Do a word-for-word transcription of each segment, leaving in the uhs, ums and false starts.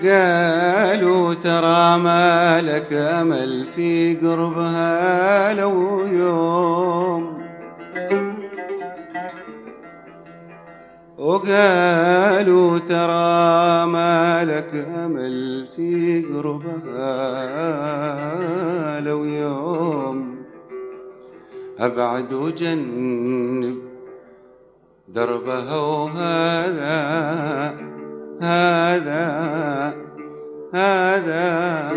قالوا ترى ما لك أمل في قربها لو يوم، وقالوا ترى ما لك أمل في قربها لو يوم، أبعد وجنب دربها وهذا هذا هذا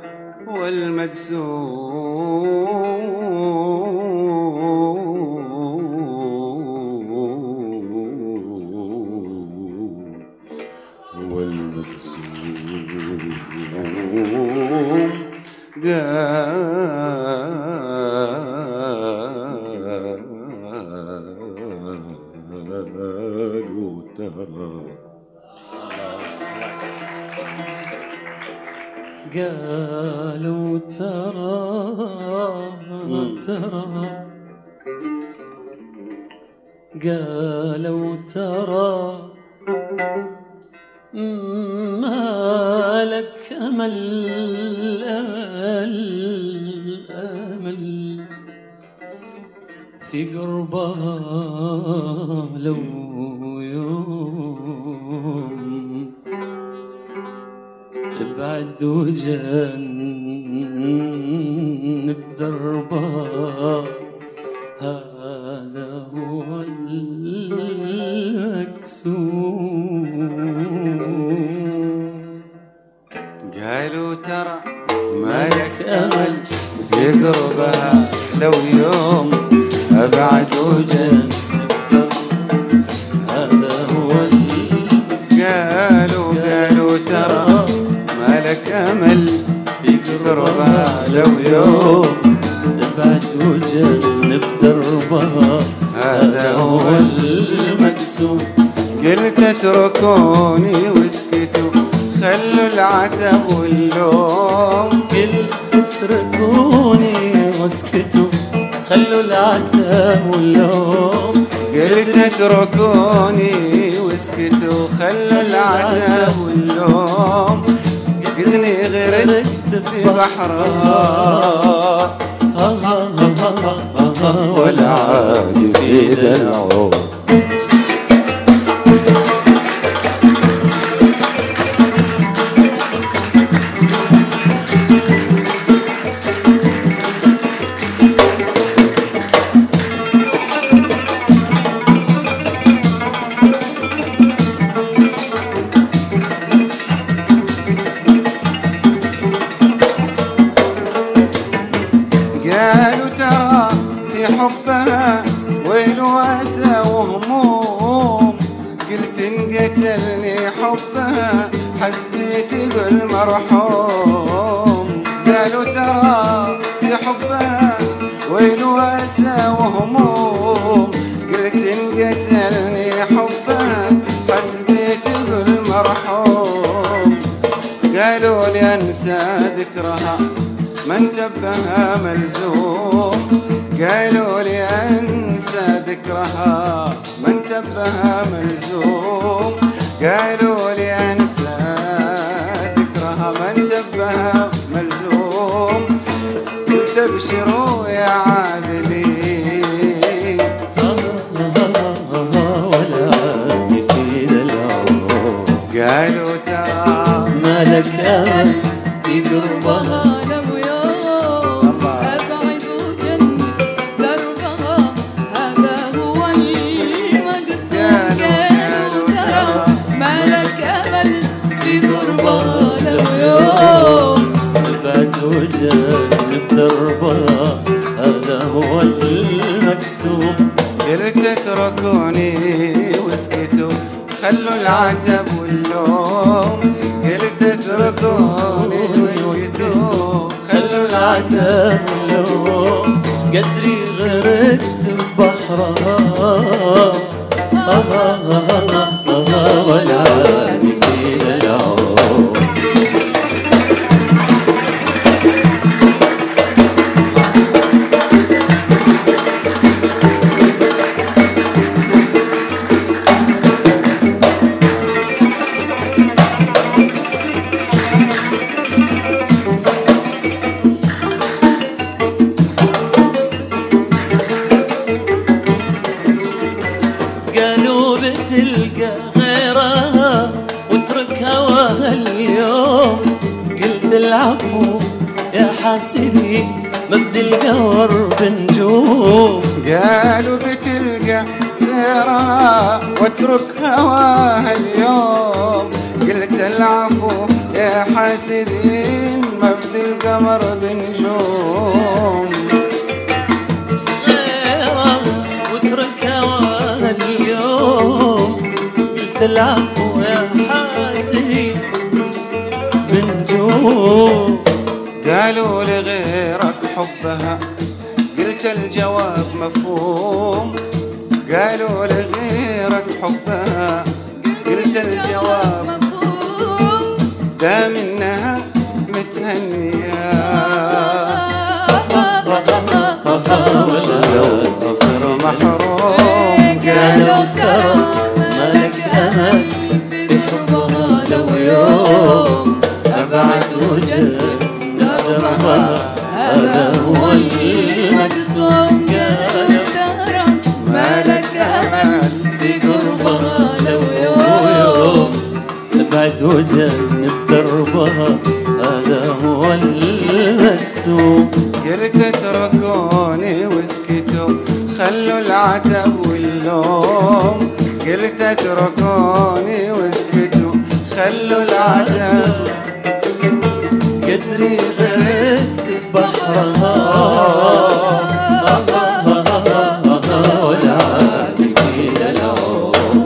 والمقسوم والمقسوم قالوا ترى قالوا ترى ترى قالوا ترى ما لك أمل أمل أمل في قربها لو يوم، ابعد وجنب دربها هذا هو المكسوم. قالوا ترى ما لك أمل في قربها لو يوم، أبعد وجنب هذا هو قالوا قالوا ترى ما لك أمل في قربها لو يوم، ابعد وجنب دربها هذا هو المقسوم. قلت اتركوني واسكتوا خلوا العتب واللوم، قلت اتركوني واسكتوا خلوا العتب واللوم، قلت اتركوني واسكتوا خلوا العتب واللوم، قدني غرقت في بحرها ولا عادي في ذا العوم. قالوا ترى في حبها ويل واسى وهموم، قلت انقتلني حبها حسبي تقول مرحوم. قالوا ترى في حبها ويل واسى وهموم، قلت انقتلني حبها حسبي تقول مرحوم. قالوا لي انسى ذكرها ما انتبها ملزوم، قالوا لي انسى ذكرها ما انتبها ملزوم، قالوا لي انسى ذكرها ما انتبها ملزوم. قلت ابشروا يا عاذلين ولا عادي في ذا العوم. قالوا ترى ما لك أمل في قربها لو يوم، أبعد وجنب دربها هذا هو المقسوم. قالوا ترى ما لك أمل في قربها لو يوم، ابعد وجنب دربها هذا هو المكسوم. قلت اتركوني واسكتوا خلوا العتب واللوم، قلت اتركوني واسكتوا خلوا العتب واللوم، قدري غرقت ببحرها ولا عادي في ذا العوم. العفو يا حاسدي مبدي القمر بنجوم. قالوا بتلقى غيرها واترك هواها اليوم. قلت العفو يا حاسدين مبدي القمر بنجوم. غيرها واترك هواها اليوم. قلت العفو يا حاسدين بنجوم. قالوا لغيرك حبها قلت الجواب مفهوم. قالوا لغيرك حبها قلت الجواب دام انها متهنية. لو نصر محروم قالوا ترى مالك أمل بقربها لو يوم أبعد وجه دربها هذا هو المقسوم. قالوا ترى مالك أمل بقربها لو يوم ابعد وجنب دربها هذا هو المكسوم. قلت اتركوني واسكتوا خلوا العتب واللوم. قلت اتركوني واسكتوا خلوا العتب. قدري غرقت بحرها والعادي في العوم.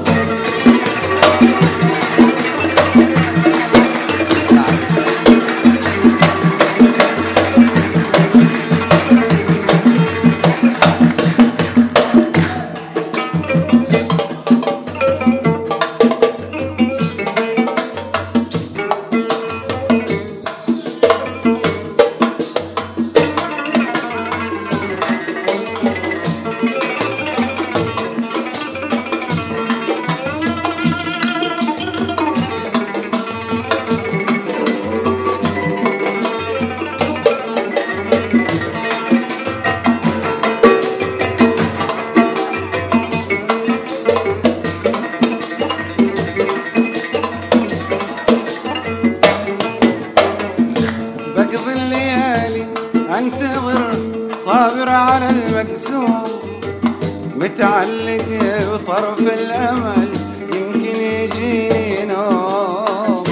بقضي الليالي انتظر صابر على المقسوم. متعلق بطرف الامل يمكن يجيني نوم.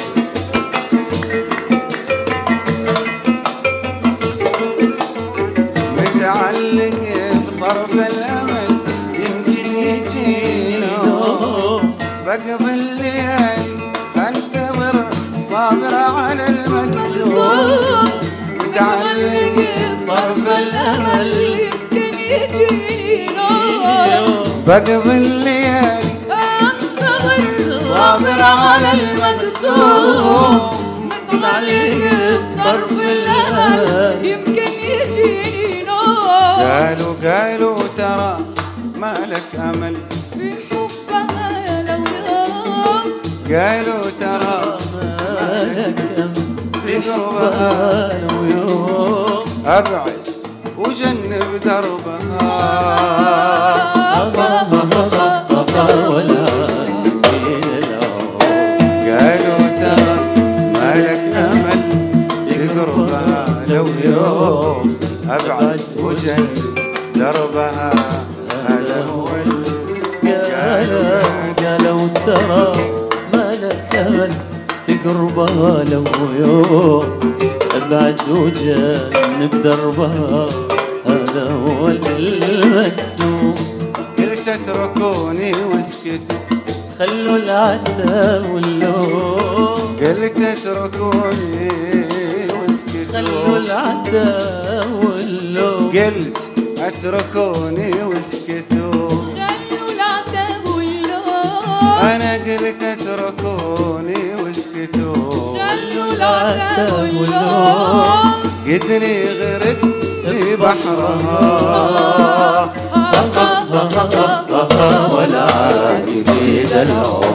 متعلق بطرف الامل يمكن يجيني نوم. بقضي الليالي انتظر صابر على المقسوم. متعلق بطرف الامل يمكن يجينا. بقضي الليالي انتظر صابر على المقسوم. متعلق بطرف الأمل يمكن يجينا. قالوا قالوا ترى ما لك امل في حبها لو يوم. قالوا ترى مالك أمل بقربها لو يوم ابعد وجنب دربها. والعادي في العوم. قالوا ترى ما لك امل بقربها لو يوم ابعد وجنب دربها. هذا هو ال- قالوا قالوا ترى ما لك امل في قربها لو يوم ابعد وجنب دربها هذا هو المكسوم. قلت اتركوني واسكتوا خلوا العتاب واللوم. قلت اتركوني خلوا واسكتوا. العتاب واللوم. قلت اتركوني واسكتوا. خلوا العتاب واللوم. انا قلت اتركوني واسكتوا. خلوا العتاب واللوم. قدري غرقت في بحرها والعادي في العوم.